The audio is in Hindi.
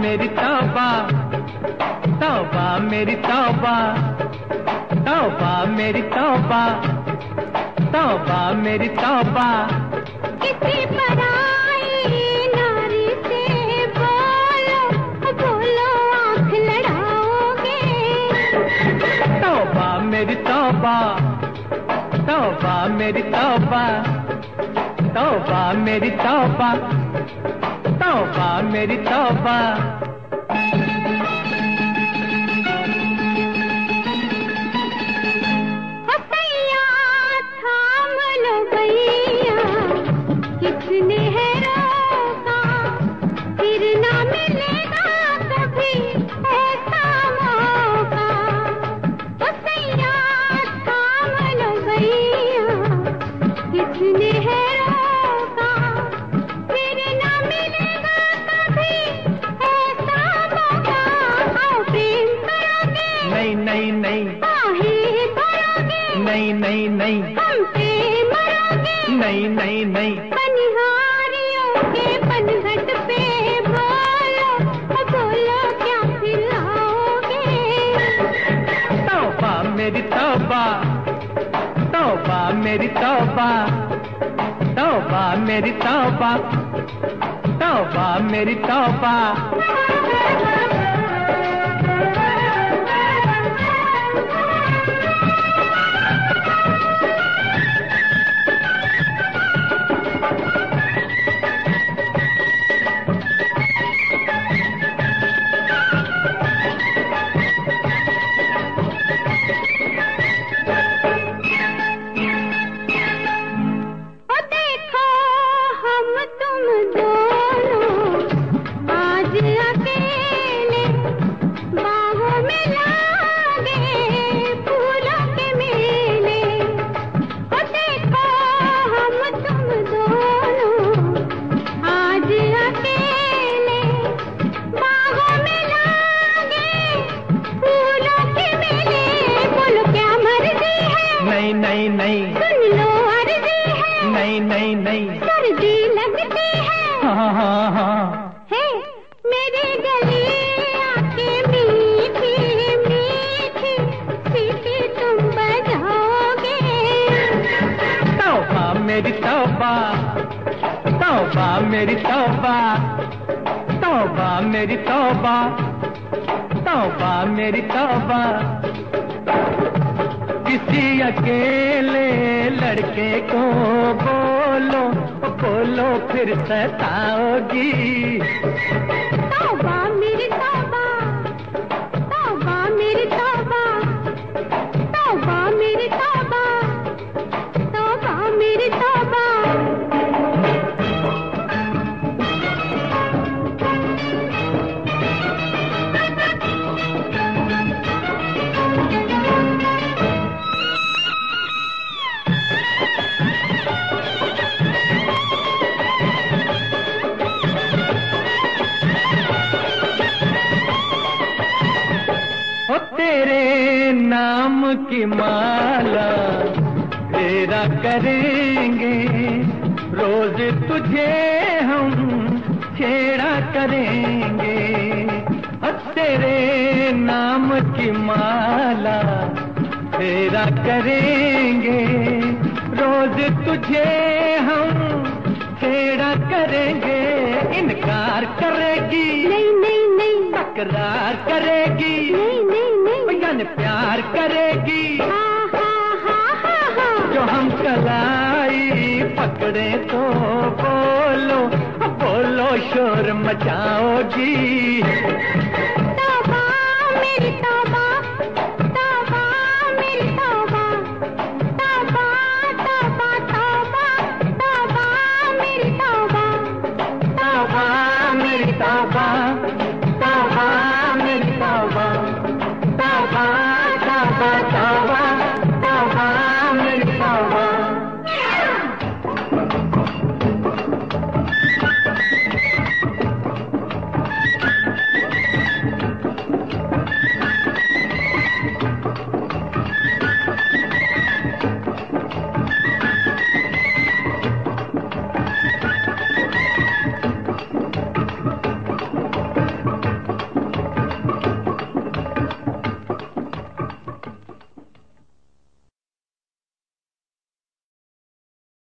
मेरी तौबा, तौबा मेरी तौबा, तौबा मेरी तौबा, तौबा मेरी तौबा। किसी पराई नारी से बोलो बोलो आँख लड़ाओगे। तौबा मेरी तौबा, तौबा मेरी तौबा, तौबा मेरी तौबा, तौबा मेरी तौबा। किसने है रोका, फिर ना मिलेगा कभी ऐसा मौका। ओ सैया थाम लो भैया, किसने है रोका, फिर ना मिलेगा कभी ऐसा मौका। आओ प्रेम करोगे, नहीं नहीं नहीं, आहे भरोगे, नहीं नहीं नहीं, हम पे मरोगे, नहीं नहीं नहीं। बनिहारियों के पनघट पे बोलो बोलो क्या खिलाओगे। तौबा मेरी तौबा, तौबा मेरी तौबा, तौबा मेरी तौबा, तौबा मेरी तौबा। नहीं नहीं, सुन लो अर्जी है, नहीं नहीं नहीं, सर्दी लगती है, हाँ हाँ हाँ, है मेरे गले आके मीठी मीठी सीटी तुम बजाओगे। तौबा मेरी तौबा, तौबा मेरी तौबा, तौबा मेरी तौबा, तौबा मेरी तौबा। किसी अकेले लड़के को बोलो बोलो फिर सताओगी। तौबा मेरी तौबा, तौबा मेरी तौबा, तौबा मेरी तौबा, तौबा मेरी तौबा। तेरे नाम की माला तेरा करेंगे, रोज तुझे हम छेड़ा करेंगे। तेरे नाम की माला तेरा करेंगे, रोज तुझे हम छेड़ा करेंगे। इनकार करेगी नहीं नहीं नहीं, तकरार करेगी नहीं नहीं नहीं, यानी प्यार करेगी। हाँ हाँ हाँ हाँ हाँ। जो हम कलाई पकड़े तो बोलो बोलो शोर मचाओगी। तौबा मेरी तौबा,